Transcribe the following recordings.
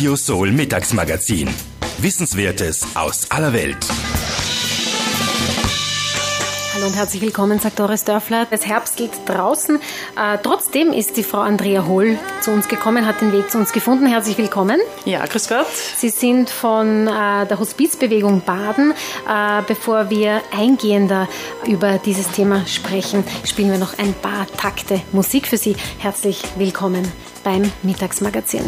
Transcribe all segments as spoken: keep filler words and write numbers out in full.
Radio Soul Mittagsmagazin. Wissenswertes aus aller Welt. Hallo und herzlich willkommen, sagt Doris Dörfler. Es herbstelt draußen. Äh, trotzdem ist die Frau Andrea Hohl zu uns gekommen, hat den Weg zu uns gefunden. Herzlich willkommen. Ja, grüß Gott. Sie sind von äh, der Hospizbewegung Baden. Äh, bevor wir eingehender über dieses Thema sprechen, spielen wir noch ein paar Takte Musik für Sie. Herzlich willkommen beim Mittagsmagazin.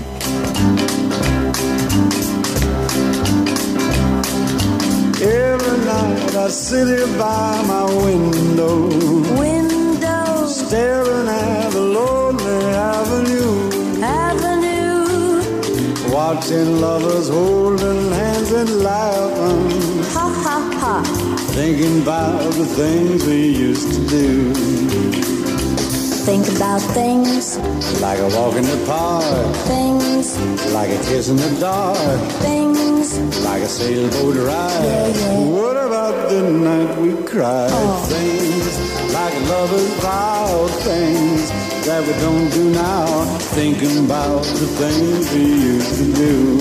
Every night I sit here by my window, window, staring at the lonely avenue, avenue, watching lovers holding hands and laughing, ha ha ha, thinking about the things we used to do. Think about things Like a walk in the park, things like a kiss in the dark, things like a sailboat ride. Yeah, yeah. What about the night we cried? Oh. Things like lovers vow, things that we don't do now. Thinking about the things we used to do.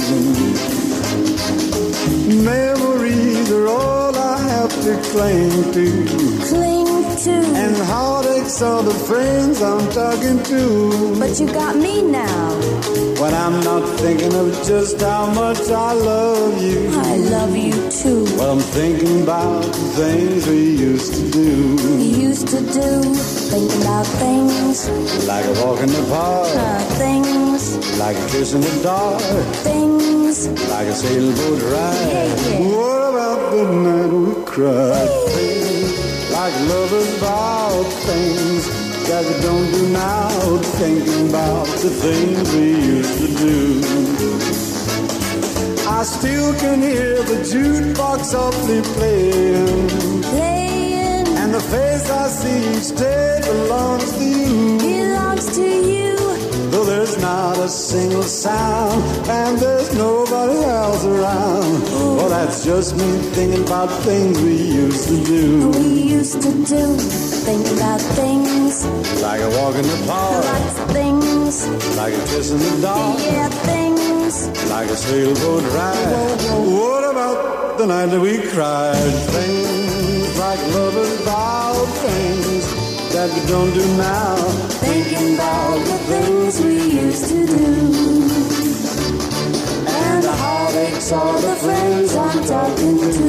Memories are all I have to cling to, cling to. and heartaches are the friends I'm talking to. But you got me now. When I'm not thinking of just how much I love you, I love you too. well, I'm thinking about the things we used to do. We used to do. Think about things, Like a walk in the park, uh, things, like a kiss in the dark, things. like a sailboat ride. Yeah, yeah. What about the night we cried? Things like lovers vow, things that we don't do now. Thinking about the things we used to do. I still can hear the jukebox softly playing, Playing and the face I see each day belongs to you. belongs to you. Though there's not a single sound and there's nobody else around. Well, that's just me thinking about things we used to do. We used to do. Think about things, Like a walk in the park, lots of things. like a kiss in the dark, Yeah, things. like a sailboat ride. What about the night that we cried? Things like lovers vow, things that we don't do now. Thinking about the things we used to do. And the heartaches are the friends I'm talking to.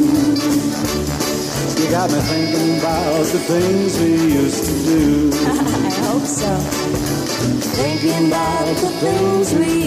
You got me thinking about the things we used to do. I hope so. Thinking about the things we